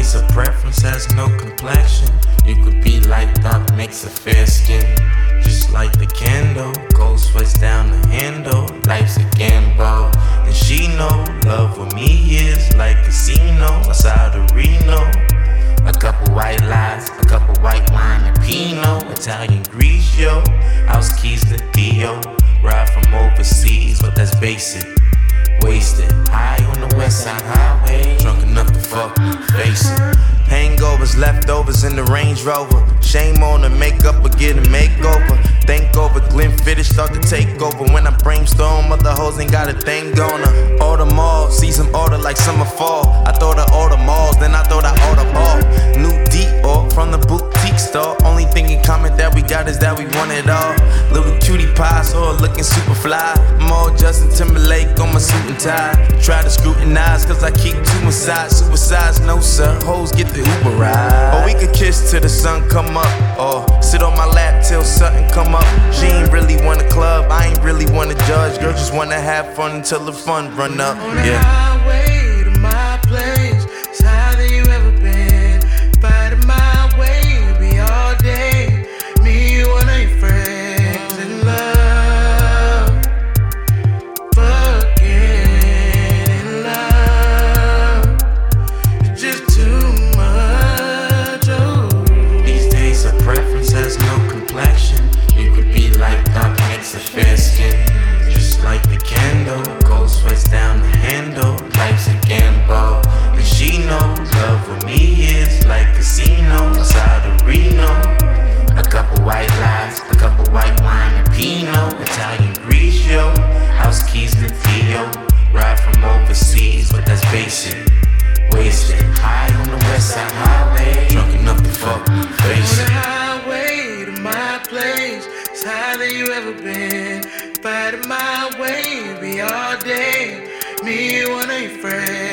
days of preference has no complexion. You could be like dark, makes a fair skin. Just like the candle, gold sweats down the handle. Life's a gamble, and she know love with me is like casino outside of Reno. A couple white lies, a couple white wine and Pinot. Italian Grigio, house keys to Dio. Ride from overseas, but that's basic. Wasted, high on the west side highway. Drunk enough to fuck, face it. Hangovers, leftovers in the Range Rover. Shame on the makeup or get a makeover. Think over, Glenfiddich start to take over. When I brainstorm, other hoes ain't got a thing on her. Order mall, season order like summer fall. I thought I order malls, then I thought I order ball. New Dior from the boutique store. Only thing in common that we got is that we want it all. Little cutie pie, so her looking super fly. I'm all Justin Timberlake on my suit and tie. Try to scrutinize, cause I keep two inside. Suicides, no sir, hoes get the Uber ride. Or we could kiss till the sun come up, or sit on my lap till something come up. She ain't really want a club, I ain't really want to judge. Girl just wanna have fun until the fun run up. On the highway to my place, it's higher than you ever been. Fighting my way, be all day. Me, you, and your friends in love, fucking in love. It's just too much. Oh. These days of preference has no complexion. You could be like dark, makes a fair skin. Just like the candle, gold sweats down the handle. Life's a gamble, and she knows love with me is like casino outside of Reno. A couple white lies, a couple white wine and Pinot. Italian Grigio, house keys to Dio. Ride from overseas, but that's basic. Wasted, high on the west side highway. Drunk enough to fuck, face On it. the highway to my place, it's higher than you ever been. Fighting my way, be all day. Me, you, and your friends.